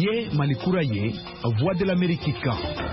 Niye Malikura ye, Voix de l'Amérique kan.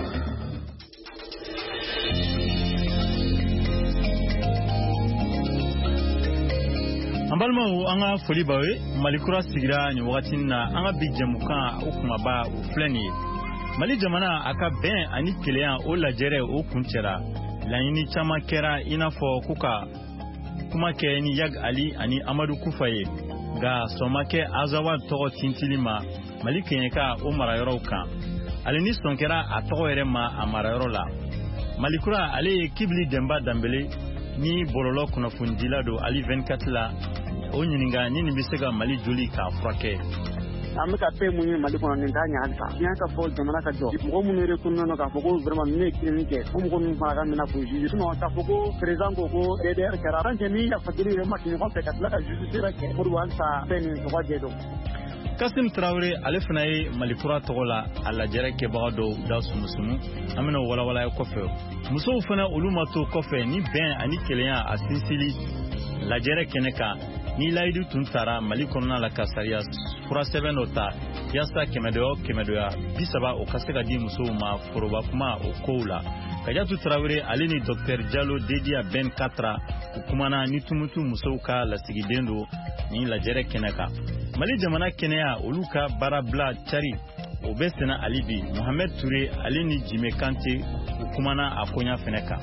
Ambalma anga foli bawe Malikura sigira ni wakati na anga bijamuka ukumaba ufleni. Mali jamana aka ben ani keleya o lajere o kunchera. Laini chama kera inafo kuka kuma ke ni Yag Ali ani Amadou Koufaye ga somake azawa togo tintilima Mali kenyeka o marayoro kan. Alini sonkera a togo erema a marayoro la. Malikura ale kibli demba dambele ni bololo kunafundila do Ali 24 la o nyininga nini bisega Mali joli ka frake. Amika pe munye Mali kono ndanya alfa nyaka fo jamana ka jo mo mun re kunno no ka foko vraiment ne klinike mo ko min fara mina ko juju no ta foko president ko DDR kara ran jemi ya fakiri re makini ko ka la ka juju sira ke pour wan sa ben so wajedo Kasim Traoré alefnaye Malikura togola alla jere ke bagado da sumusumu amina wala kofe muso fana ulumato kofe ni ben ani keleya asinsili la jere keneka ni laidu tuntara Mali konna la kasaria fura 7 nota yasa kemedo bisaba o kaseka di muso ma foroba kuma o koula Kajatu Traoré alini Dr Diallo Dedia Ben 4 ukumana ni tumutu muso ka la sigidendo ni la jere keneka Mali jamana Kenya oluka barabla chari obesena alibi Mohamed Touré alini Jime Kante ukumana akonya feneka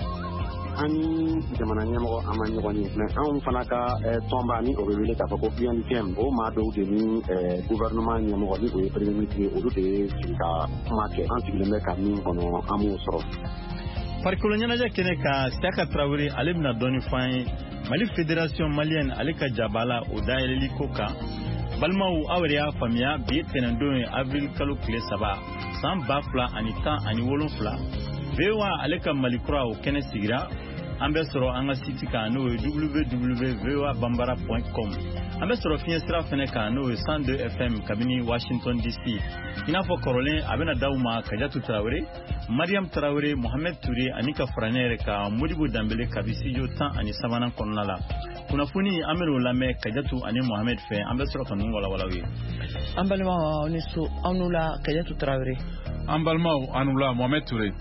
ani jamana nyamo amani woni mais on fanaka tomba ni o wele ka ko bien tempo ma do de ni gouvernement nyamo woni o premier ministre o de ka marché anti-le ka min kono amu soro par kolonyana ja keneka Saka Traoré alimna doni fain Mali Fédération Malienne alika jabala o daeli koka Balmaou awriya famia bi tenendo avril kalo kile saba san bafla anita ani wolonfla vewa aleka Malikura o kene sigira ambesoro anga site ka no www.voabambara.com ambesoro finestra fene ka no 102 FM kabini Washington DC inafo Caroline abena dauma Kajatu Traoré Mariam Traoré Mohamed Touré anika franere ka Modibo Dambele kabisi yo tan ani sabana konnala kunafuni amelo lame Kajatu ani Mohamed fe ambesoro kanu wala wi ambalma oniso anula Kajatu Traoré ambalma anula Mohamed Touré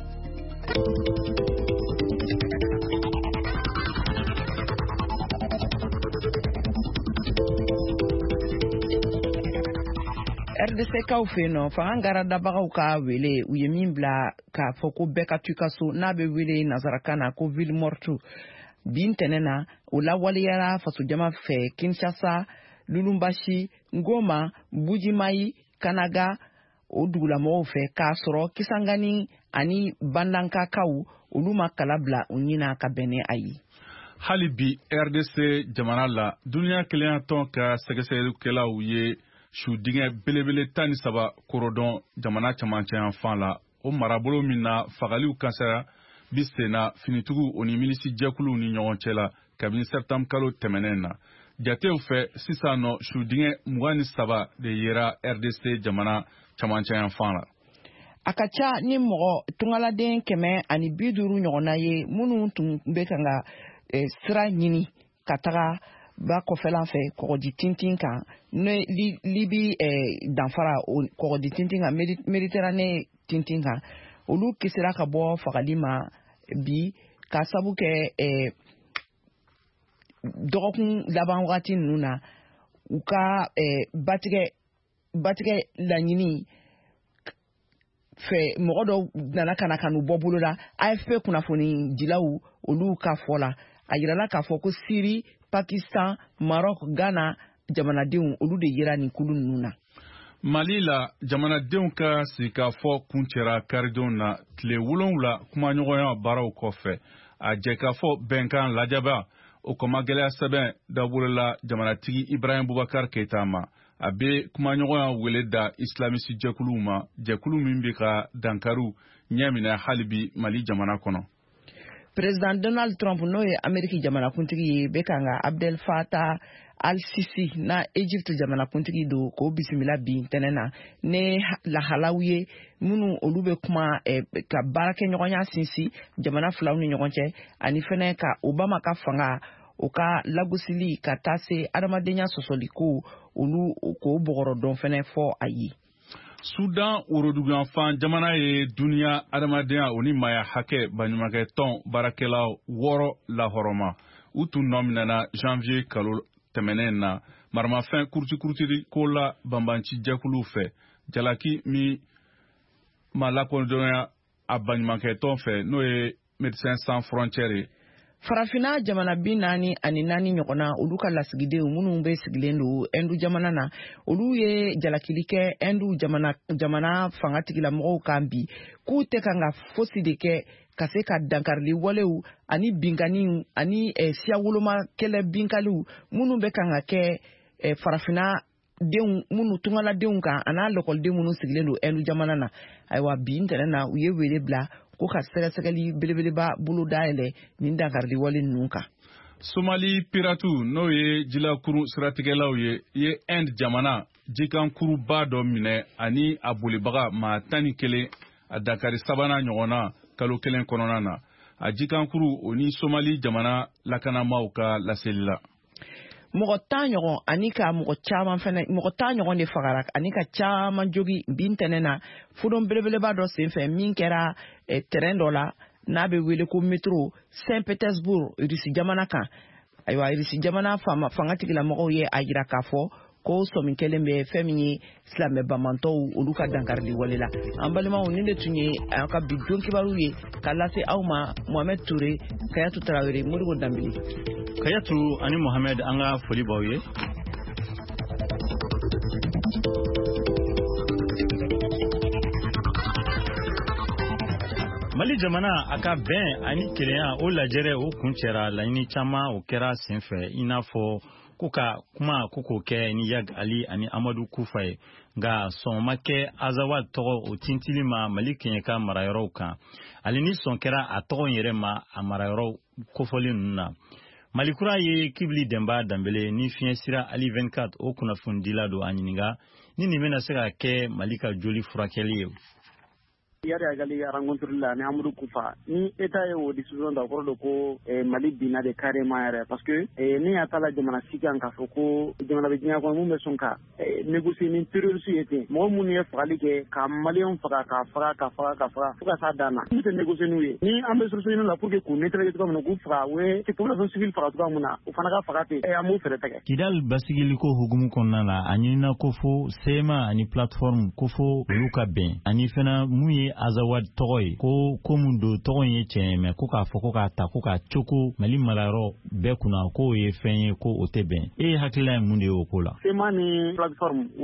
RDC kaw feno fa angara dabagaw ka wele u yemin bla ka foko beka tukaso na be wele nazarakana ko ville mortu bintenena ula waliyara faso jama fe Kinshasa Lulumbashi Ngoma Bujimayi Kanaga odugula mo fe ka soro Kisangani ani bandanka kaw uluma kalabla unyina ka bene ayi halibi RDC jamana la dunia kelen ton ka segesere kela uye shu dinge belebele tani saba korodon jamana chamanche enfant la o marabolo mina fagaliu kansera bisena finitugu oni milisi jekulu ni nyonchela kabini septembre kalo temenena jateu fe sisano shu dinge mugani saba de yera RDC jamana chamanche enfant la akacha ni mo tungaladen keme ani biduru nyona ye munu tumbekanga sira nyini kataga ba kofela fe kodi tintin kan ne libi danfara kodi tintin kan Mediterranee tintin kan olu kisira ka bo fagalima bi ka sabu ke dokun laban wagati nuna uka batige lanyini fe mogodo nana kana kanu bobulu la AFP kunafoni dilaw olu ka fola ayirala ka foko Syrie Pakistan, Maroc, Ghana, jamana deun olu de yira ni kulun nuna. Mali la jamana deun ka sika fo kunchera karidon na tle wulonwula kuma nyogoya baraw kofe a jeka fo benkan lajaba o koma gele seben dabula jamana tigi Ibrahim Boubacar Keita ma abe kuma nyogoya weleda islamisi jekulu mimbi ka dankaru nyamina halibi Mali jamana kono. President Donald Trump no ye Ameriki jamana kuntigi bekanga Abdel Fattah al-Sisi na Egypt jamana kuntigi do ko bisimila bi tenena ne la halawiye munu olube kuma ka barake nyogonya sinsi jamana flawni nyogonche ani fene ka Obama ka fanga o ka lagosili ka tase adamadenya sosoliko olu ko bogoro don fene fo ayi Sudan woroduganfan jamana ye duniya adamadenya o ni maya hakɛ baɲumankɛ tɔn baarakɛlaw 6 lahɔrɔma u tun nɔ minɛna janvier kalo tɛmɛnen na maramafɛn kuruti ko la banbanci jɛkulu fɛ jalaki min ma lakɔdɔnya a baɲumankɛ tɔn fɛ n'o ye Médecins Sans Frontières. Farafina jamana 44 ɲɔgɔnna olu ka lasigidenw minnu bɛ sigilen don Hindu jamana na olu ye jalakili kɛ Hindu jamana fangatigila kan bi k'u tɛ kan ka fosi de kɛ ka se ka dankarili walew ani binganiw ani siya woloma kɛlɛ binkaliw minnu bɛ kan ka kɛ farafina denw minnu tungaladenw kan an'a lɔkɔliden minnu sigilen don Hindu jamana na ayiwa bi ntɛnɛn na u ye wele bila ko ka sɛgɛsɛgɛli belebeleba bolo dayɛlɛ nin dankarili wale ninnu kan. Somali piratu n'o ye jilakuru siratigɛlaw ye Inde jamana jikankuru dɔ minɛ ani a bolibaga maa 11 a dakari sabanan ɲɔgɔnna kalo kelen kɔnɔna na a jikankuru o ni Somali jamana lakanamaw ka laseli la. Mɔgɔ 10 ɲɔgɔn ani ka mɔgɔ 10 ɲɔgɔn de fagara ani ka caman jogi bin tɛnɛn na fudon belebeleba dɔ senfɛ min kɛra terrain dɔ la n'a bɛ wele ko métro Saint Petersburg Rusi jamana kan. Ayiwa Rusi jamana fangatigilamɔgɔw ye a jira k'a fɔ ko sɔmin kelen bɛ fɛn min ye silamɛ bamantɔw olu ka dankarili wale la. An balimaw nin de tun ye an ka bi don kibaru ye ka lase aw ma Mohamed Touré, Kayatu Tarawele, Modibo Dambili. Kayatu ani Mohamed an ka foli b'aw ye. Mali jamana a ka bɛn ani kelenya o lajɛrɛ o kun cɛra laɲini caman o kɛra senfɛ i n'a fɔ ko ka kuma ko k'o kɛ ni Yag Ali ani Amadu Kufa ye nka sɔn ma kɛ Azawad tɔgɔ o tintili ma Mali keɲɛka marayɔrɔw kan ali ni sɔn kɛra a tɔgɔ yɛrɛ ma a marayɔrɔ kofɔli ninnu na. Malikura ye Kibili Demba Dambele ni fiɲɛ sira Ali 24 o kunnafondila don a ɲininka ni nin bɛna se ka kɛ Mali ka joli furakɛli ye. Yari agali rencontre la ni Amadou Kufa ni état ye o décision da kɔrɔ ko Mali bina de carrément yɛrɛ parce que ni ya tala jamana sikan ka fɔ ko jamana bɛ diɲɛ kɔnɔ mun bɛ sɔn ka négocier ni terroriste ye ten mɔgɔ minnu ye fagali kɛ ka maliyɛnw faga fo ka s'a dan na n'u tɛ négocier n'u ye ni an bɛ solution la pour que k'u neutraliser cogo min na k'u faga o ye population civile faga cogoya min na o fana ka faga ten an b'o fɛrɛ tigɛ. Kidal basigiliko hukumu kɔnɔna la a ɲinina ko fo CMA ani plateforme ko fo olu ka bɛn ani fana mun ye Azawad tɔgɔ ye ko mun do tɔgɔ ye tiɲɛ mɛ ko k'a fɔ ko k'a ta ko k'a coko Mali malayɔrɔ bɛɛ kunna k'o ye fɛn ye ko o tɛ bɛn e hakilila ye mun de ye o ko la. CMA ni plateforme u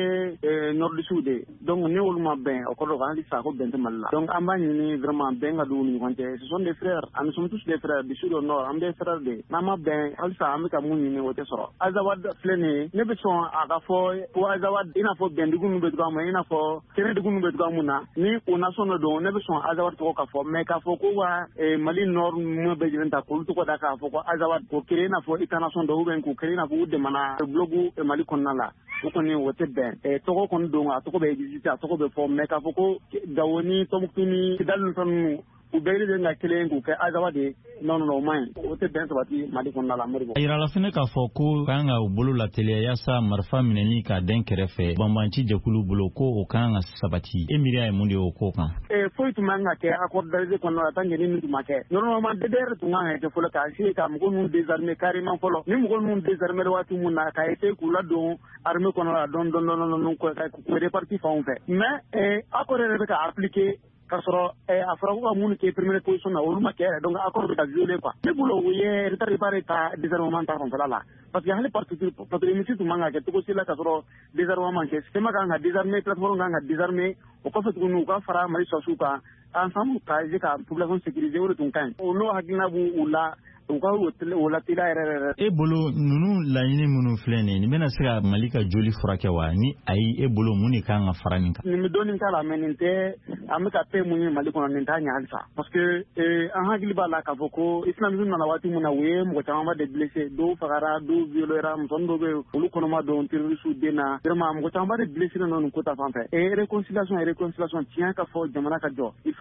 bɛ nord du sud de donc ne olu ma bɛn o kɔrɔ hali sa ko bɛn tɛ Mali la donc an b'a ɲini vraiment bɛn ka don u ni ɲɔgɔn cɛ ce sont des frères nous sommes tous des frères du sud au nord an bɛ frères de n'an ma bɛn hali sa an bɛ ka mun ɲini o tɛ sɔrɔ. Azawad filɛ nin ye ne bɛ sɔn a ka fɔ ko Azawad i n'a fɔ bɛndugu ninnu bɛ cogoya min na i n'a fɔ kɛnɛdugu ninnu bɛ cogoya min na ni o nation don ne bɛ sɔn Azawad tɔgɔ ka fɔ mais k'a fɔ ko wa Mali nord ninnu bɛ jɛlen ta k'olu tɔgɔ da k'a fɔ ko Azawad k'o créer i n'a fɔ état nation dɔ ou bien k'o créer i n'a fɔ u dɛmɛna bloc Mali kɔnɔna la o kɔni o tɛ bɛn tɔgɔ kɔni don a tɔgɔ bɛ exister a tɔgɔ bɛ fɔ mais k'a fɔ ko Gao ni Tɔnbukutu ni Kidal ni fɛn ninnu u bɛɛ de ka kelen k'u kɛ Azawad de non o man ɲi o tɛ bɛn sabati Mali kɔnɔna la Modibo. A yirala fana k'a fɔ ko kan ka u bolo lateliya yaasa marifa minɛni ka den kɛrɛfɛ banbanci jɛkulu bolo ko o kan ka sabati e miiriya ye mun de ye o ko kan. Foyi tun man ka kɛ accord d'Alger kɔnɔna la tant que ni min tun ma kɛ normalement DDR tun kan ka kɛ fɔlɔ k'a essayer ka mɔgɔ ninnu désarmer carrément fɔlɔ ni mɔgɔ ninnu désarmer waati mun na k'a essayer k'u ladon armée kɔnɔna la dɔɔni k'u répartir fanw fɛ mais accord yɛrɛ bɛ ka appliquer k'a sɔrɔ a fɔra ko ka mun kɛ première position na olu ma kɛ yɛrɛ donc accord bɛ ka violer quoi ne bolo o ye retard de baara ta désarmement ta fanfɛla la parce que hali parti tun man ka kɛ cogo si la k'a sɔrɔ désarmement kɛ CEMA kan ka désarmer plateforme kan ka désarmer o kɔfɛ tuguni u ka fara Mali sɔrɔsiw kan ensemble ka essayer ka population sécuriser o de tun ka ɲi o n'o hakilina b'u la u ka o lateliya yɛrɛ. E bolo ninnu laɲini minnu filɛ nin bɛna se ka Mali ka joli furakɛ wa ni ayi e bolo mun de kan ka fara nin kan. Nin bɛ dɔɔnin k'a la mais nin tɛ an bɛ ka paix mun ye Mali kɔnɔ nin t'a ɲɛ halisa parce que an hakili b'a la k'a fɔ ko islamisme nana waati min na u ye mɔgɔ caman de blessé dɔw fagara dɔw violera musonin dɔw bɛ yen olu kɔnɔma dɔn terroriste den na vraiment mɔgɔ caman de blessé nin ko ta fan fɛ réconciliation tiɲɛ ka fɔ jamana ka jɔ il faut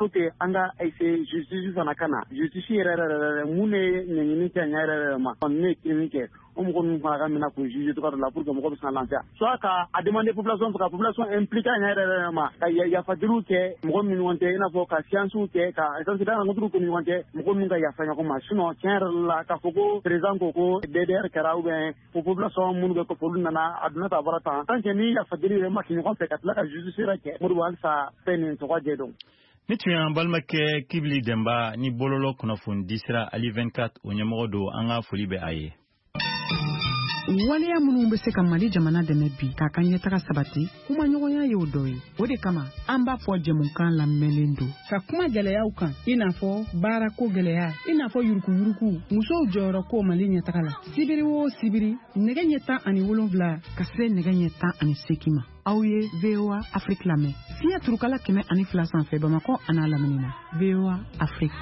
faut que anga essayer justice fana kana justice yɛrɛ mun ne ɲɛɲini kɛ ɲɛ yɛrɛ ma ne kirimi kɛ o mɔgɔ ninnu fana ka mina k'o juge tɔgɔ la pour que mɔgɔ bɛ se ka lafiya soit ka a demander population fɛ ka population impliquer ɲɛ yɛrɛ ma ka yafadiriw kɛ mɔgɔ min ɲɔgɔn cɛ i n'a fɔ ka sciences kɛ ka essentiellement ka nguturu ko ɲɔgɔn cɛ mɔgɔ min ka yafa ɲɔgɔn ma sinon tiɲɛ yɛrɛ la k'a fɔ ko président ko DDR kɛra ou bien ko population minnu bɛ ko olu nana a donna ta bɔra tan tant que ni yafadiri yɛrɛ ma kɛ ɲɔgɔn fɛ ka tila ka justice yɛrɛ kɛ Modibo halisa fɛn nin tɔgɔ jɛ dɔn. Ni tun y'an balimakɛ Kibili Demba ni bololo kunnafoni disira Ali 24 o ɲɛmɔgɔ don an ka foli bɛ a ye. Waleya minnu bɛ se ka Mali jamana dɛmɛ bi k'a ka ɲɛtaga sabati kuma ɲɔgɔnya ye o dɔ ye o de kama an b'a fɔ jɛmukan lamɛnlen don ka kuma gɛlɛyaw kan i n'a fɔ baarako gɛlɛya i n'a fɔ yurukuyuruku musow jɔyɔrɔ ko Mali ɲɛtaga la sibiri o sibiri nɛgɛ ɲɛ 17 ka se nɛgɛ ɲɛ 18 ma aw ye VOA Afrique lamɛn fiɲɛ turukala 102 sanfɛ Bamakɔ a n'a lamini na VOA Afrique.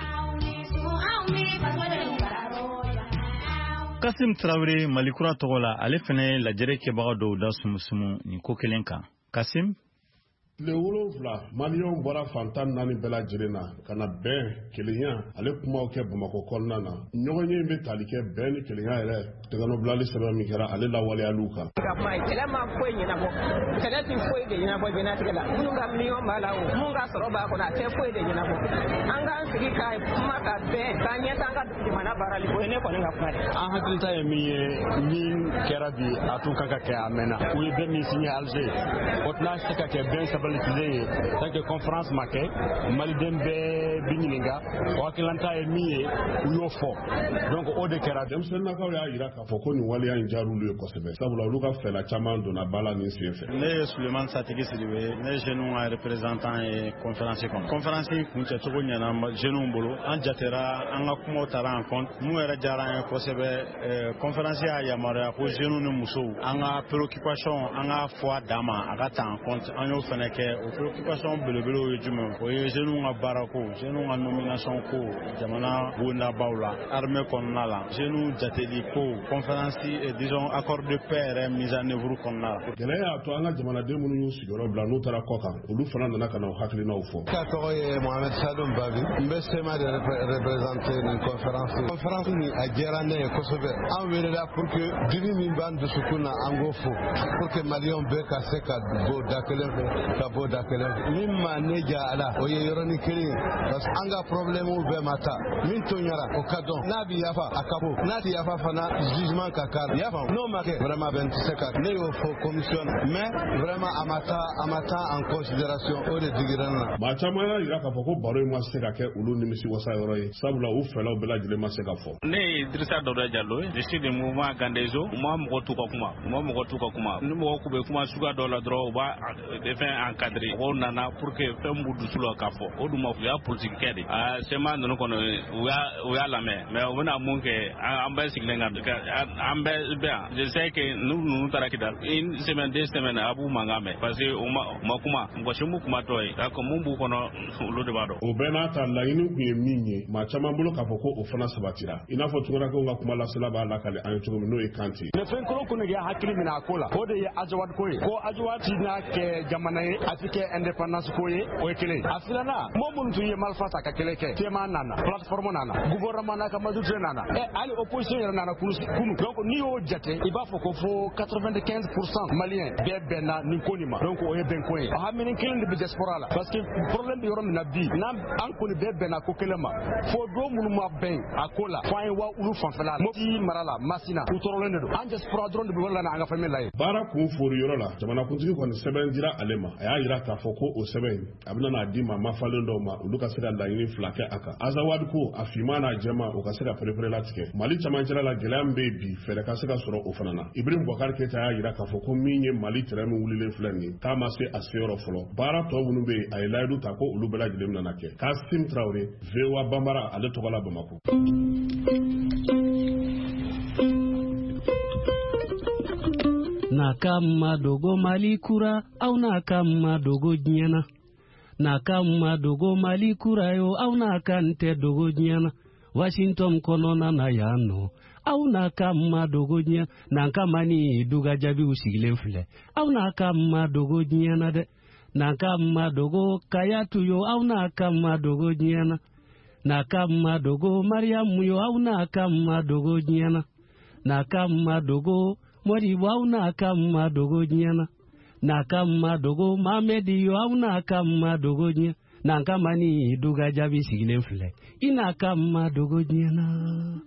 Kasim Traoré Malikura tɔgɔ la ale fɛnɛ lajɛrɛ kɛbaga dɔw da sumusumu nin ko kelen kan. Kasim Le wolonfila Maliyɛnw bɔra fantan naani bɛɛ lajɛlen na ka na bɛn kelenya ale kumaw kɛ Bamakɔ kɔnɔna na ɲɔgɔnye in bɛ tali kɛ bɛn ni kelenya yɛrɛ tɛgɛnɔbilali sɛbɛn min kɛra ale lawaleyaliw kan. Kɛlɛ ma foyi ɲɛnabɔ kɛlɛ tɛ foyi de ɲɛnabɔ jɛnatigɛ la minnu ka miliyɔn b'a la o minnu ka sɔrɔ b'a kɔnɔ a tɛ foyi de ɲɛnabɔ an k'an sigi ka kuma ka bɛn k'an ɲɛ t'an ka jamana baarali o ye ne kɔni ka kuma de. An hakilita ye min ye min kɛra bi a tun kan ka kɛ a mɛnna u ye bɛn min signé Alger o tɛna se ka kɛ bɛn stabilisé ye tant que conférence ma kɛ maliden bɛɛ bi ɲininka o hakilanta ye min ye u y'o fɔ donc o de kɛra. Denmisɛnninakaw y'a jira k'a fɔ ko nin waleya in diyar'olu ye kosɛbɛ sabula olu ka fɛla caman donna ba la nin sen fɛ. Ne ye Suleman Satigi Sidibe ne ye jeunes ka représentant ye conférence kɔnɔ. Conférence kuncɛ cogo ɲɛna jeunes bolo an jatera an ka kumaw taara en compte mun yɛrɛ diyara an ye kosɛbɛ conférence y'a yamaruya ko jeunes ni musow an ka préoccupation an ka fɔ a dan ma a ka ta en compte an y'o fɛnɛ kɛ o préoccupation belebelew ye jumɛn o ye jeunes ka baara ko jeunes ka nomination ko jamana bondabaw la armée kɔnɔna la jeunes jateli ko conférence disons accord de paix yɛrɛ mise en œuvre kɔnɔna la. Gɛlɛya y'a to an ka jamanaden minnu y'u sigiyɔrɔ bila n'u taara kɔ kan olu fana nana ka na u hakilinaw fɔ. Ka tɔgɔ ye Mohamed Sadoum Babi n bɛ SEMA de représenter nin conférence nin a diyara ne ye kosɛbɛ an welela pour que dimi min b'an dusukun na an k'o fo pour que maliyɛnw bɛɛ ka se ka bɔ da kelen fɛ ka bɔ da kelen fɛ min ma ne ja a la o ye yɔrɔnin kelen ye parce que an ka problèmew bɛɛ ma ta min tɔɲara o ka dɔn n'a bi yafa a ka bɔ n'a ti yafa fana jugement ka k'a la yafa n'o ma kɛ vraiment bɛn tɛ se ka ne y'o fɔ commission mais vraiment a ma taa en considération o de digira n na. Maa caman y'a jira k'a fɔ ko baro in ma se ka kɛ olu nimisi wasa yɔrɔ ye sabula u fɛlaw bɛɛ lajɛlen ma se ka fɔ. Ne ye Dirisa Dawuda Jalo je suis du mouvement Gandezo u ma mɔgɔ t'u ka kuma ni mɔgɔ k'u bɛ kuma suguya dɔw la dɔrɔn u b'a fɛn encadrer mɔgɔw nana pour que fɛn b'u dusu la k'a fɔ o dun ma u y'a politique kɛ de sema ninnu kɔnɔ u y'a lamɛn mais u bɛna mun kɛ an bɛɛ sigilen kan an bɛɛ bɛ yan je sais que ninnu taara Kidal une semaine 2 semaines a b'u mankan mɛn parce que u ma kuma mɔgɔ si m'u kuma tɔ ye d'accord mun b'u kɔnɔ olu de b'a dɔn. O bɛɛ n'a ta laɲini kun ye min ye maa caman bolo k'a fɔ ko o fana sabatira i n'a fɔ tunkarakaw ka kuma lasela b'a lakale an ye cogo min n'o ye Kante. mais fɛn kolon kun de y'a hakili minɛ a ko la o de ye Ajawad ko ye ko Ajawad ti n'a kɛ jamana ye a ti kɛ indépendance ko ye o ye kelen a filanan mɔgɔ minnu tun ye marifa ta ka kɛlɛ kɛ tema nana plateforme nana gouvernement n'a ka majorité nana hali opposition yɛrɛ nana kunu donc n'i y'o jate i b'a fɔ ko fo 95% maliyɛn bɛɛ bɛnna nin ko nin ma donc o ye bɛnko ye haminin kelen de bɛ diaspora la parce que problème bɛ yɔrɔ min na bi n'an kɔni bɛɛ bɛnna ko kelen ma fo don minnu ma bɛn a ko la fo an ye olu fanfɛla Mopti mara la Masina u tɔɔrɔlen de don an diaspora dɔrɔn de bɛ wɛrɛ la an ka famille la ye. Baara kun fori yɔrɔ la jamanakuntigi kɔni sɛbɛn dira ale ma a y'a jira k'a fɔ ko o sɛbɛn in a bɛna n'a di maa mafalen dɔw ma olu ka se ka laɲini fila kɛ a kan. Azawad ko a finman n'a jɛma o ka se ka perepere latigɛ Mali camancɛla la gɛlɛya min bɛ yen bi fɛɛrɛ ka se ka sɔrɔ o fana na. Ibrahim Boubacar Keita y'a jira k'a fɔ ko min ye Mali terrain min wulilen filɛ nin ye k'a ma se a seyɔrɔ fɔlɔ baara tɔ minnu bɛ yen a ye layidu ta ko olu bɛɛ lajɛlen nana kɛ. Kasim Traoré VOA Bambara ale tɔgɔ la Bamako. Nakama dogo Malikura au nakama dogo Nyana. Nakama dogo Malikura yo au nakante dogo Nyana. Washington konona na yano au nakama dogo Nyana. Nakama ni duga jabi usigilen file au nakama dogo Nyana de. na kama dogo kayatu yo au na kama dogo nyana na kama dogo Mariam yo au na kama dogo nyana na kama dogo mori au na kama dogo nyana na kama dogo Mamedi yo au na kama dogo nyana na kama ni duga jabi sigilen fle ina kama dogo nyana.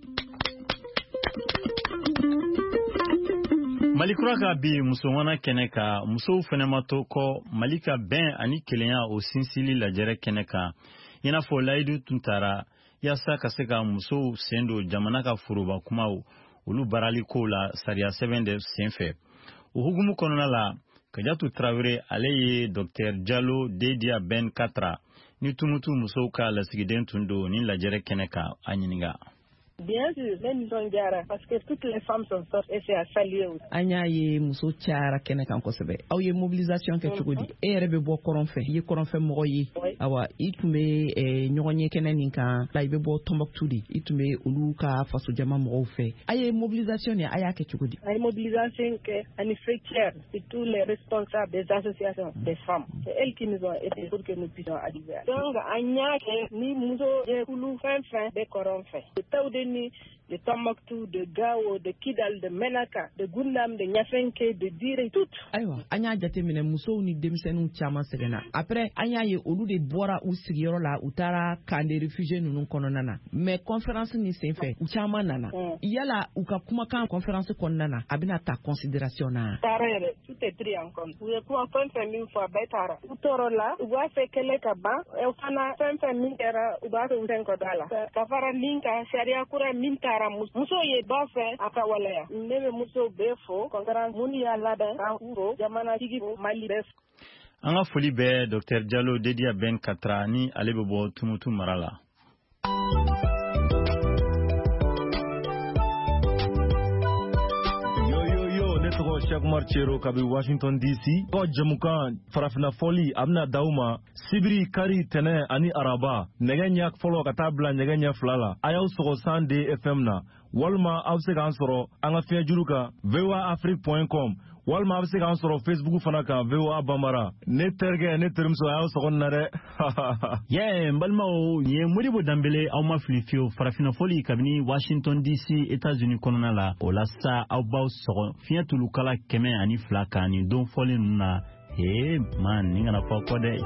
Malikura ka bi musomana kɛnɛ ka musow fɛnɛ ma to kɔ Mali ka bɛn ani kelenya o sinsili lajɛrɛ kɛnɛ kan i n'a fɔ layidu tun taara yaasa ka se ka musow sen don jamana ka foroba kumaw olu barali kow la sariya sɛbɛn de sen fɛ. O hukumu kɔnɔna la Kadiatou Traoré ale ye Dr Diallo Dédia Ben Katra ni tumutu musow ka lasigiden tun don ni lajɛrɛ kɛnɛ kan a ɲininga. Bien sûr, même Zondiara, parce que toutes les femmes sont sorties et c'est à saluer aussi. Anya ye muso cara kene kan kosebe. Aw ye mobilisation ke cogodi. E yɛrɛ bɛ bɔ kɔrɔn fɛ. Ye kɔrɔn fɛ mɔgɔ ye. Awa i tun bɛ ɲɔgɔn ye kɛnɛ nin kan. La i bɛ bɔ Tombouctou di. I tun bɛ olu ka faso jama mɔgɔw fɛ. A ye mobilisation ni a y'a kɛ cogodi. A ye mobilisation kɛ ani fêtière de tous les responsables des associations des femmes. C'est elles qui nous ont aidé pour que nous puissions arriver. Donc an y'a kɛ ni muso jɛkulu fɛn fɛn bɛ kɔrɔn fɛ. De Tombouctou, de Gao, de Kidal, de Menaka, de Gundam, de Nyafenke, de Dire, tout. Ayiwa, an y'a jateminɛ musow ni denmisɛnninw caman sɛgɛnna. Après, an y'a ye olu de bɔra u sigiyɔrɔ la, u taara camp de réfugiés ninnu kɔnɔna na. Mais conférence ni sen fɛ, u caman nana. Yala u ka kumakan conférence kɔnɔna na, a bɛna ta considération na. Taara yɛrɛ, tout est pris en compte. U ye kumakan fɛn min fɔ, a bɛɛ taara. U tɔɔrɔ la, u b'a fɛ kɛlɛ ka ban, o fana fɛn fɛn min kɛra, u b'a fɛ u tɛ nkɔdɔ a la. Ka fara min kan, sariya kura min taara muso ye ba fɛ a ka waleya. Ne bɛ muso bɛɛ fo, conférence mun y'a labɛn k'an fo, jamana tigi Mali bɛɛ fo. An ka foli bɛ Dr Diallo Dédia Ben Katra ni ale bɛ bɔ Tumutu mara la. Cheikh Umar Chero kabi Washington DC ko jamukan farafina foli amna dauma sibiri kari tene ani araba negenya folo kata bla negenya flala ayaw sogo sande FM na walma awse kan soro anga fejuruka voaafrique.com walma awse kan soro Facebook fana kan VOA Bambara ne terge ne termso ayaw sogo nare ye mbalma o ye modibo dambele aw ma filifio farafina foli kabini Washington DC États-Unis konona la o la sa aw baw sogo fiatulu kala kɛmɛ ani fila kan ni don fɔlen ninnu na man ni kana fɔ kɔ dɛ.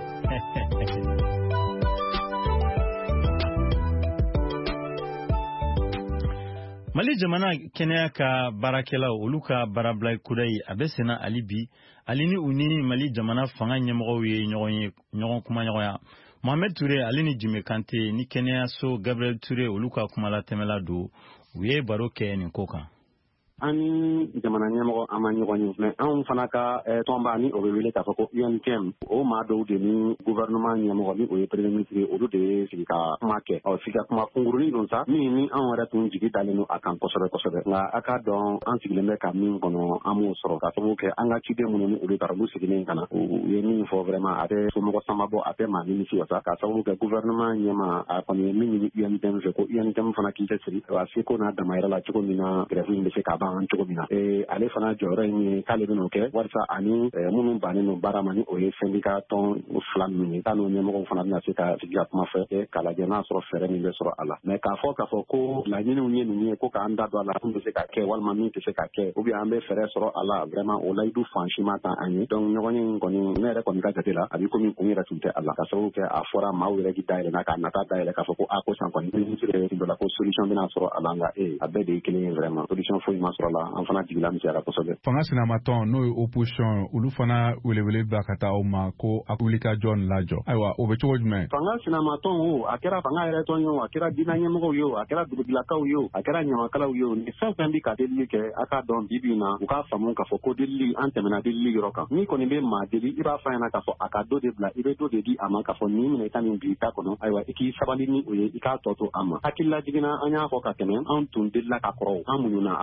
Mali jamana kɛnɛya ka baarakɛlaw olu ka baarabila kuda ye a bɛ senna ali bi ali ni u ni Mali jamana fanga ɲɛmɔgɔw ye ɲɔgɔn kuma ɲɔgɔnya. Mohamed Touré ale ni Jime Kante ni kɛnɛyaso Gabriel Touré olu ka kumalatɛmɛla don u ye baro kɛ nin ko kan. Ani jamana ɲɛmɔgɔ an ma ɲɔgɔn ye mais anw fana ka tɔnba ni o bɛ wele k'a fɔ ko UNTM o maa dɔw de ni gouvernement ɲɛmɔgɔ ni o ye premier ministre olu de ye sigi ka kuma kɛ sigi ka kuma kunkurunin don sa min ni anw yɛrɛ tun jigi dalen don a kan kosɛbɛ kosɛbɛ nka a k'a dɔn an sigilen bɛ ka min kɔnɔ an m'o sɔrɔ ka sababu kɛ an ka ciden minnu ni olu taara olu sigilen ka na u ye min fɔ vraiment a tɛ somɔgɔ samabɔ a tɛ maa nimisi wasa ka sababu kɛ gouvernement ɲɛma a kɔni ye min ɲini UNTM fɛ ko UNTM fana k'i cɛsiri a se ko n'a damayɛrɛ la cogo min na grève in bɛ se ka ban cogo min na ale fana jɔyɔrɔ in ye k'ale bɛn'o kɛ walasa ani minnu bannen don baara ma ni o ye syndicat tɔn fila ninnu ye k'a n'o ɲɛmɔgɔw fana bɛna se ka sigi ka kuma fɛ k'a lajɛ n'a sɔrɔ fɛɛrɛ min bɛ sɔrɔ a la mais k'a fɔ ko laɲiniw ye nin ye ko k'an da don a la min bɛ se ka kɛ walima min tɛ se ka kɛ ou bien an bɛ fɛɛrɛ sɔrɔ a la vraiment o layidu fansi ma ta an ye donc ɲɔgɔn ye kɔni ne yɛrɛ kɔni ka jate la a bɛ komi kun yɛrɛ tun tɛ a la ka sababu kɛ a fɔra maaw yɛrɛ k'i dayɛlɛnna k'a nata dayɛlɛ k'a fɔ ko ko san kɔni ministre dɔ la ko solution bɛna sɔrɔ a la nka a bɛɛ de ye kelen ye vraiment solution foyi ma sɔrɔ la an fana jigila misɛnyara kosɛbɛ. Fanga sinamatɔn n'o ye opposition olu fana welewele bila ka taa aw ma ko a wulikajɔ nin lajɔ ayiwa o bɛ cogo jumɛn. Fanga sinamatɔn o a kɛra fanga yɛrɛ tɔn ye o a kɛra diinɛ ɲɛmɔgɔw ye o a kɛra dugutigi ye o a kɛra ɲamakalaw ye o ni fɛn fɛn bɛ ka delili kɛ a k'a dɔn bi in na u k'a faamu k'a fɔ ko delili an tɛmɛna delili yɔrɔ kan n'i kɔni bɛ maa deli i b'a fɔ a ɲɛna k'a fɔ a ka dɔ de bila i bɛ dɔ de di a ma k'a fɔ nin minɛ i ka nin bi i ta kɔnɔ ayiwa i k'i sabali ni o ye i k'a tɔ to a ma hakilila jiginna an y'a fɔ ka tɛmɛ an tun delila ka kɔrɔ an muɲuna a fɔra k'an ka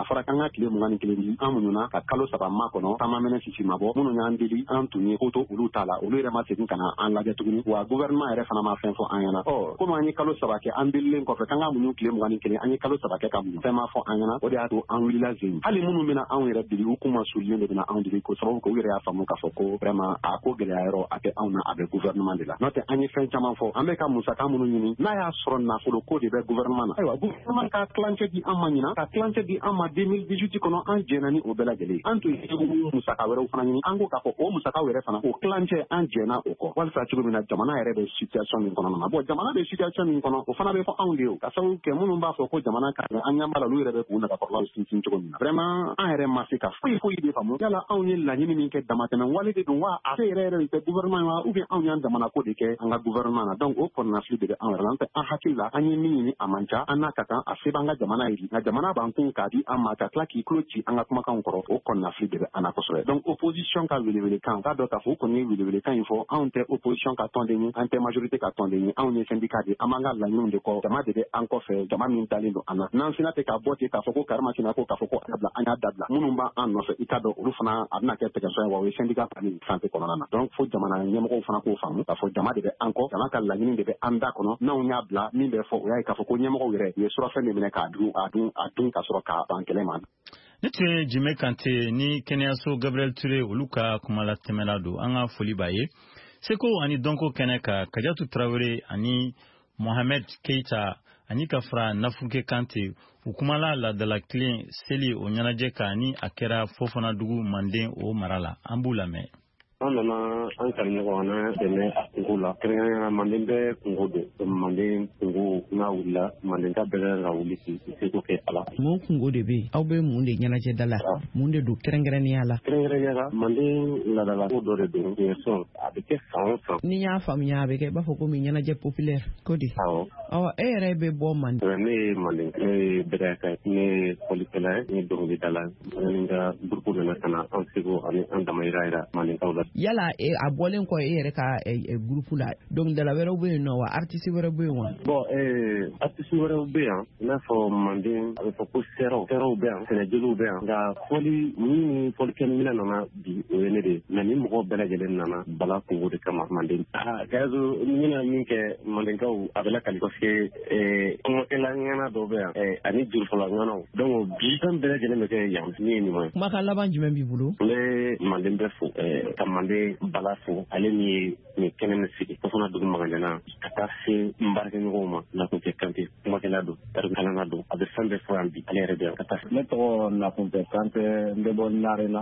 ka tile 21 di an mununa ka kalo 3 ma kɔnɔ taama mɛnɛ sisi ma bɔ minnu y'an deli an tun ye ko to olu t'a la olu yɛrɛ ma segin ka na an lajɛ tuguni wa gouvernement yɛrɛ fana ma fɛn fɔ an ɲɛna komi an ye kalo 3 kɛ an delilen kɔfɛ k'an ka muɲu tile 21 an ye kalo 3 kɛ ka muɲu fɛn ma fɔ an ɲɛna o de y'a to an wulila zen hali minnu bɛna anw yɛrɛ deli u kuma sulilen de bɛna anw deli ko sababu kɛ u yɛrɛ y'a faamu k'a fɔ ko vraiment a ko gɛlɛya yɔrɔ a tɛ anw na a bɛ gouvernement de la n'o tɛ an ye fɛn caman fɔ an bɛ ka musaka minnu ɲini n'a y'a sɔrɔ nafolo ko de bɛ gouvernement na ayiwa gouvernement ka tilancɛ di an ma ɲina ka tilancɛ di an ma 2018 kɔnɔ an jɛna ni o bɛɛ lajɛlen an tun ye musaka wɛrɛw fana ɲini an ko k'a fɔ o musaka wɛrɛ fana o tilancɛ an jɛna o kɔ walisa cogo min na jamana yɛrɛ bɛ situation min kɔnɔna na bon jamana bɛ situation min kɔnɔ o fana bɛ fɔ anw de ye ka sababu kɛ minnu b'a fɔ ko jamana ka ɲɛ an ɲɛ b'a la olu yɛrɛ bɛ k'u nagakɔrɔlaw sinsin cogo min na vraiment an yɛrɛ ma se ka foyi de faamu yala anw ye laɲini min kɛ damatɛmɛ wale de don wa a se yɛrɛ de tɛ gouvernement wa ou bien anw y'an jamana ko de kɛ an ka gouvernement na donc o kɔnɔnafili de bɛ anw yɛrɛ la n'o tɛ an hakili la an ye min ɲini a man ca an n'a ka kan a se b'an ka jamana ye nka jamana b'an kun k'a di an ma ka tila k'i tulo ci an ka kumakanw kɔrɔ o kɔnɔnafili de bɛ an na kosɛbɛ donc opposition ka welewelekan k'a dɔn k'a fɔ u kɔni ye welewelekan in fɔ anw tɛ opposition ka tɔnden ye an tɛ majorité ka tɔnden ye anw ye syndicat de an b'an ka laɲiniw de kɔ jama de bɛ an kɔfɛ jama min dalen don an na n'an sina tɛ ka bɔ ten k'a fɔ ko karimasina ko k'a fɔ ko an y'a dabila minnu b'an nɔfɛ i k'a dɔn olu fana a bɛna kɛ tɛgɛsɔn ye wa o ye syndicat pani santé kɔnɔna na donc fo jamana ɲɛmɔgɔw fana k'o faamu k'a fɔ jama de bɛ an kɔ jama ka laɲini de bɛ an da kɔnɔ n'anw y'a bila min bɛ fɔ o y'a ye k'a fɔ ko ɲɛmɔgɔw yɛrɛ u ye surafɛn de minɛ k'a dun ka sɔrɔ k'a ban kɛlɛ ma. Ne tun ye Jime Kante ni kɛnɛyaso Gabriel Ture olu ka kuma la tɛmɛla don an ka foli b'a ye seko ani dɔnko kɛnɛ ka Kajatu Tarawele ani Mohamed Keita ani ka fara Nafuke Kante u kumala ladala kilen seli o ɲɛnajɛ kan ni a kɛra Fofanadugu Manden o mara la an b'u lamɛn. An nana an karamɔgɔ na dɛmɛ a kungo la kɛrɛnkɛrɛnnenya Manden bɛɛ kungo don Manden kungo n'a wulila Manden ta bɛɛ ka wuli k'i seko kɛ a la. Mun kungo de bɛ yen aw bɛ mun de ɲɛnajɛ da la mun de don kɛrɛnkɛrɛnnenya la. Kɛrɛnkɛrɛnnenya la Manden ladala ko dɔ de don ɲɛ sɔn a bɛ kɛ san o san. Ni y'a faamuya a bɛ kɛ i b'a fɔ ko min ɲɛnajɛ populaire ko di. Awɔ e yɛrɛ bɛ bɔ Manden. Ne ye Manden ne ye Bɛrɛkɛ ne ye fɔlikɛla ye ne ye dɔnkilidala ye ne ka groupe nana ka na an seko ani an damayira Mandenkaw la. Yala a bɔlen kɔ e yɛrɛ ka groupe la dɔnkilidala wɛrɛw bɛ yen nɔ wa artiste wɛrɛw bɛ yen wa. Bon artiste wɛrɛw bɛ yan i n'a fɔ Manden a bɛ fɔ ko sɛrɛw bɛ yan sɛnɛjeliw bɛ yan nka fɔli ni fɔlikɛminɛ nana bi o ye ne de ye mais ni mɔgɔw bɛɛ lajɛlen nana bala kungo de kama Manden. Kayazo n bɛna min kɛ Mandenkaw a bɛ lakali parce que kɔngɔkɛla ŋana dɔw bɛ yan ani jurufɔla ŋanaw donc bi fɛn bɛɛ lajɛlen bɛ kɛ yan min ye nin ma ye. Kumakan laban jumɛn b'i bolo. N bɛ Manden bɛɛ fo ka Manden bala fo ale min ye nin kɛnɛ min sigi Fofanadugu Magajana ka taa se n baarakɛɲɔgɔnw ma Nakuntɛ Kante kumakɛla don kalanna don a bɛ fɛn bɛɛ fɔ yan bi ale yɛrɛ bɛ yan ka taa. Ne tɔgɔ Nakuntɛ Kante n bɛ bɔ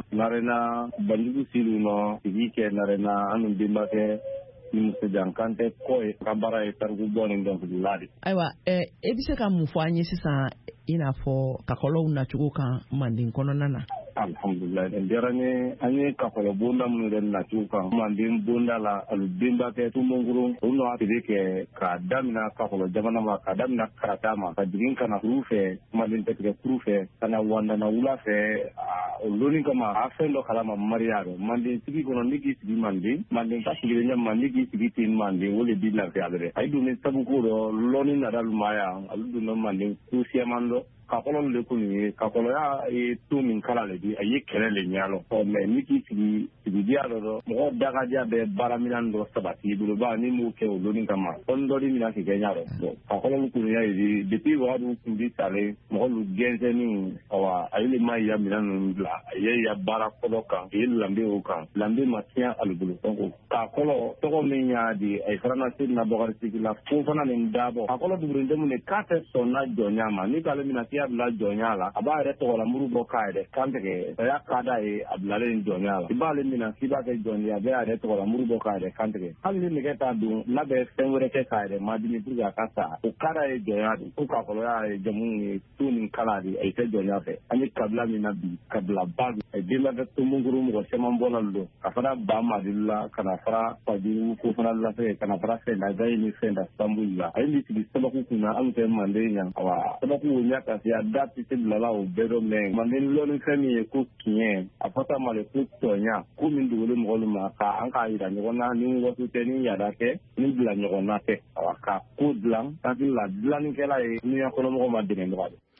Narena Banjugu Silu nɔ sigi kɛ Narena an benbakɛ Musajan Kante kɔ ye ka baara ye tariku bɔ ni dɔnkilidala de. Ayiwa e bɛ se ka mun fɔ an ye sisan i n'a fɔ kakɔlɔw nacogo kan Manden kɔnɔna na. Alhamdulillah nin diyara n ye an ye kakɔlɔ bonda minnu yɛrɛ nacogo kan Manden bonda la ali benbakɛ Tumɔnkurun o nɔ tile kɛ k'a damina kakɔlɔ jamana ma k'a damina karata ma ka jigin ka na kuru fɛ Manden tɛtigɛ kuru fɛ ka na Wandana wula fɛ o loni kama a fɛn dɔ kalama mariya rɔ Manden sigi kɔnɔ ni k'i sigi Manden ka sigilen ɲɛ ma ni k'i sigi ten Manden o de bi lafiya dɛ a ye don ni sabu ko dɔ lɔni nada lumaya olu donna Manden kusiyama dɔ kakɔlɔ de ko nin ye kakɔlɔya ye to min kala le di a ye kɛlɛ le ɲalɔ mais ni k'i sigi sigidiya dɔ mɔgɔ dagaja bɛ baaraminɛn dɔ sabati i bolo ba ni m'o kɛ o loni kama fɔni dɔ de mina k'i kɛ ɲarɔ bon kakɔlɔ kun y'a ye depuis wagadu kun bi salen mɔgɔ lu gɛnsɛnniw awa a ye ma ya minɛn ninnu bila a ye ya baara fɔlɔ kan a ye lanbe o kan lanbe ma tiɲɛ ali bolo donc kakɔlɔ tɔgɔ min y'a di a ye faranasi na bɔkarisigi la fo fana nin dabɔ kakɔlɔ dugurendenw de k'a tɛ sɔn na jɔnya ma ni k'ale mina k'i bila jɔnya la a b'a yɛrɛ tɔgɔ la muru bɔ k'a yɛrɛ kantigɛ saya ka d'a ye a bilalen jɔnya la i b'ale mina k'i b'a kɛ jɔnya a bɛ a yɛrɛ tɔgɔ la muru bɔ k'a yɛrɛ kantigɛ hali ni nɛgɛ t'a don n'a bɛ fɛn wɛrɛ kɛ k'a yɛrɛ madimi pour que a ka sa o ka d'a ye jɔnya de ko kakɔlɔya ye jamu ye tu ni kala de a ye kɛ jɔnya fɛ an ye kabila min na bi kabila ba a ye denbakɛ Tumɔnkuru mɔgɔ caman bɔla don ka fara ba Madilu la ka na fara Fajuru ko fana lafɛ ka na fara Fɛnda Gaye ni Fɛnda Sambuli la a ye nin sigi Sabaku kunna an fɛ Manden yan awa Sabaku o ɲa ka se a da tɛ se bilala o bɛɛ dɔ mɛn Manden lɔnni fɛn min ye ko tiɲɛ a fɔta ma le ko tɔɲa ko min dogolen mɔgɔlu ma ka an k'a yira ɲɔgɔn na ni waso tɛ ni yada kɛ ni bila ɲɔgɔn na tɛ awa ka ko dilan hakili la dilannikɛla ye ni yan kɔnɔmɔgɔw ma dɛmɛ ɲɔgɔn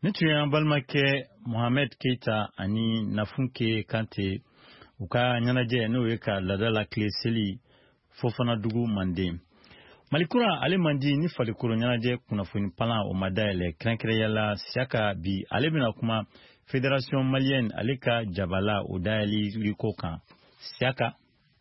Ni tun y'an balimakɛ Mohamed Keita ani Nafunke Kante u ka ɲɛnajɛ n'o ye ka laada la tile seli Fofana dugu Manden. Malikura ale mandi ni falikoro ɲɛnajɛ kunnafoni palan o ma dayɛlɛ kɛrɛnkɛrɛnyala Siaka bi ale bɛna kuma Fédération Malienne ale ka jabala o dayɛli ko kan. Siaka.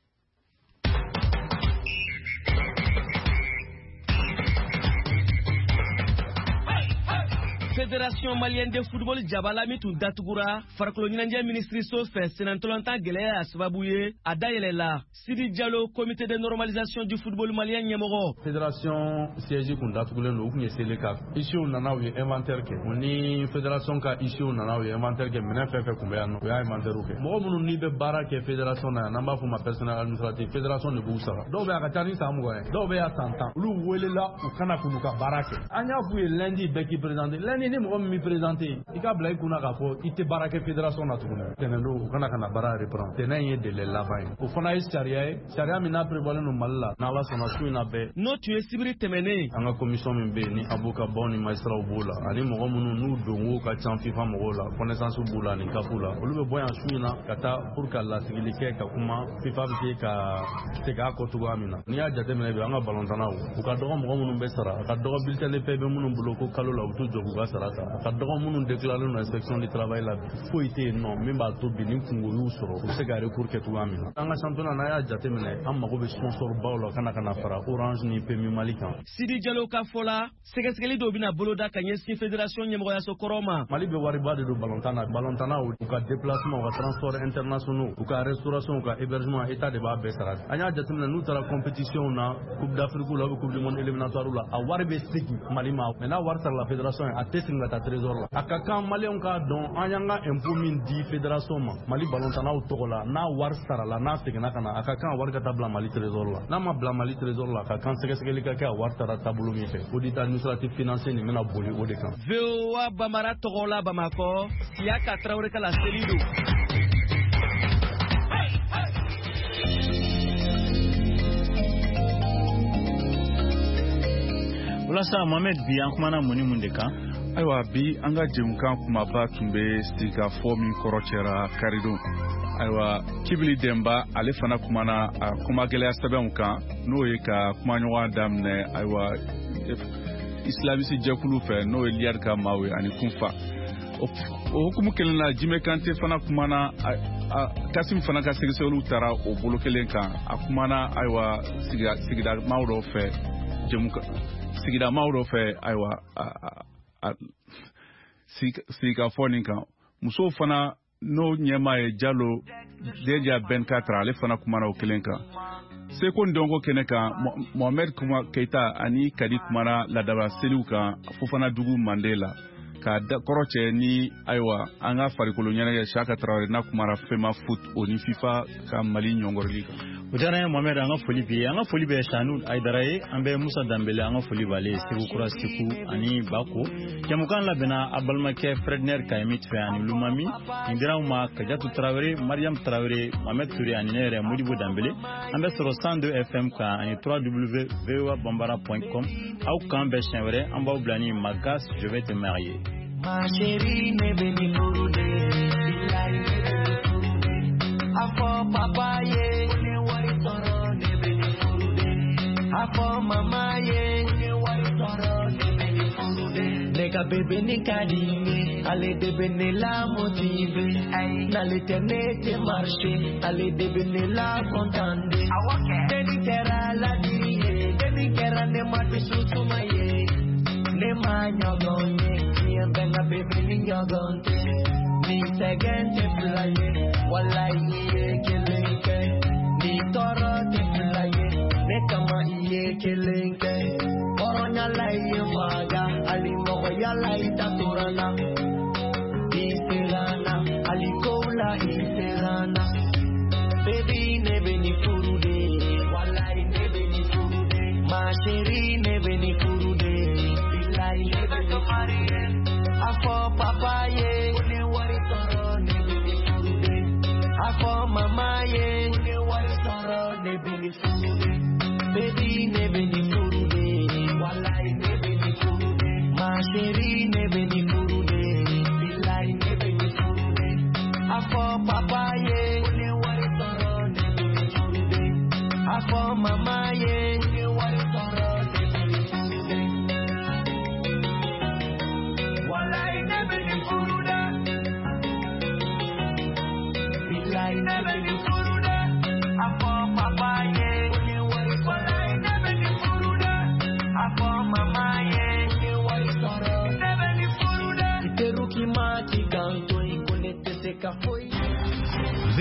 Fédération Malienne de Football Jabala mitu datugura farkolo ɲinanjɛ ministriso fɛ senantolanta gɛlɛya a sababu ye a dayɛlɛ la Sidi Diallo comité de normalisation du football malien ɲɛmɔgɔ. Fédération siège kun datugulen don u kun ye sele ka issues nana u ye inventaire kɛ u ni fédération ka issues nana u ye inventaire kɛ minɛn fɛn fɛn kun bɛ yan nɔ u y'a inventaire kɛ mɔgɔ minnu ni bɛ baara kɛ fédération na yan n'an b'a fɔ ma personnel administratif fédération de b'u sara dɔw bɛ a ka ca ni san mugan ye dɔw bɛ y'a san 10 olu welela u kana k'u ka baara kɛ an y'a f'u ye lundi bɛɛ k'i présenter lundi ni mɔgɔ min b'i présenter i ka bila i kunna k'a fɔ i tɛ baara kɛ fédération na tuguni tɛnɛn don u kana kana baara reprendre tɛnɛn ye délai laban ye o fana ye sariya ye sariya min n'a prévoilen don Mali la n'Ala sɔnna su in na bɛɛ n'o tun ye sibiri tɛmɛnen an ka commission min bɛ yen ni avocat ni magistrats b'o la ani mɔgɔ minnu n'u donko ka ca FIFA mɔgɔw la connaissance b'u la ni kafu la olu bɛ bɔ yan su in na ka taa pour ka lasigili kɛ ka kuma FIFA bɛ se ka segin a kɔ cogoya min na n'i y'a jateminɛ bi an ka balontannaw u ka dɔgɔ mɔgɔ minnu bɛ sara a ka dɔgɔ bulletin de paie bɛ minnu bolo ko kalo la u t'u jɔ k'u ka sara ta a ka dɔgɔ minnu déclaré no inspection du travail la foyi tɛ yen nɔ min b'a to bi ni kungo y'u sɔrɔ u bɛ se ka recours kɛ cogoya min na an ka championnat n'a y'a jateminɛ an mago bɛ sponsor baw la kana fara Orange ni PMI Mali kan. Sidi Diallo ka fɔ la sɛgɛsɛgɛli dɔw bɛna boloda ka ɲɛsin fédération ɲɛmɔgɔyaso kɔrɔ ma. Mali bɛ wariba de don balontanna u ka déplacement u ka transport internationaux u ka restauration u ka hébergement état de b'a bɛɛ sara an y'a jateminɛ n'u taara compétition na coupe d'Afrique la ou coupe du monde éliminatoire la a wari bɛ segin Mali ma mais n'a wari sara la fédération a tɛ segin ka taa trésor la a ka kan maliyɛnw k'a dɔn an y'an ka impôt min di fédération ma Mali balontannaw tɔgɔ la n'a wari sara la n'a seginna ka na a ka kan a wari ka taa bila Mali trésor la n'a ma bila Mali trésor la a ka kan sɛgɛsɛgɛli ka kɛ a wari taara taabolo min fɛ audit administratif financier nin bɛna boli o de kan. VOA Bamara tɔgɔ la Bamakɔ Siaka Traoré ka la seli don. Walasa Mohamed bi an kumana mun de kan. Ayiwa bi an ka jɛmukan kumaba tun bɛ sigikafɔ min kɔrɔcɛra karidon ayiwa Kibili Demba ale fana kumana a kumagɛlɛya sɛbɛnw kan n'o ye ka kumaɲɔgɔn daminɛ ayiwa islamisi jɛkulu fɛ n'o ye Liyari ka maaw ye ani kunfa o hukumu kelen na Jime Kante fana kumana Kasim fana ka sɛgɛsɛgɛliw taara o bolo kelen kan a kumana ayiwa sigida maaw dɔw fɛ sigida maaw dɔw fɛ ayiwa sigikafɔ nin kan musow fana n'o ɲɛmaa ye Jalo Deja Ben4 ale fana kumana o kelen kan Seko Ndongo kɛnɛ kan Mohamed Keita ani Kadi kumana ladaba seliw kan Fofana dugu Mandela ka kɔrɔcɛ ni ayiwa an ka farikolo ɲɛnajɛ Siaka Traoré n'a kumara FEMA foot o ni FIFA ka Mali ɲɔngɔrili kan. O diyara n ye Mohamed an ka foli bɛ Sanu Aidara ye an bɛ Musa Dambele an ka foli b'ale Segu Kura Siku ani Bako jamukan labɛnna a balimakɛ Fredner Kayemit fɛ ani Lumami nin dira anw ma Kajatu Traoré Mariam Traoré Mohamed Touré ani ne yɛrɛ Modibo Dambele an bɛ sɔrɔ 102 FM kan ani www.voabambara.com aw kan bɛ siɲɛ wɛrɛ an b'aw bila ni Magas je vais te marier. Ma chérie ne beni furude billahi ne beni furude afo papa ye ne wari toro ne beni furude afo mama ye ne wari toro ne beni furude nega bebe ni kadime ale de bene la motive nale tenete marché ale de bene la contande deni kera la diye deni kera ne mati susumaye ne manyogonye Benga baby ninyogonte ni segente flaye wallahi ye kelenke ni toro te flaye ne kama ye kelenke oronya laye maga alimo ya lai taturana iserana alikola iserana baby ne beni furude wallahi ne beni furude ma chérie ne beni furude billahi ne beni furude afọ papa ye ne wari toro ne bini furude afọ mama ye ne wari toro ne bini furude baby ne bini furude wallahi ne bini furude ma chérie ne bini furude papa ye, afọ mama ye, walai nebe ni furuda, bilai nebe ni furuda, afọ papa ye, walai nebe ni furuda, afọ mama ye.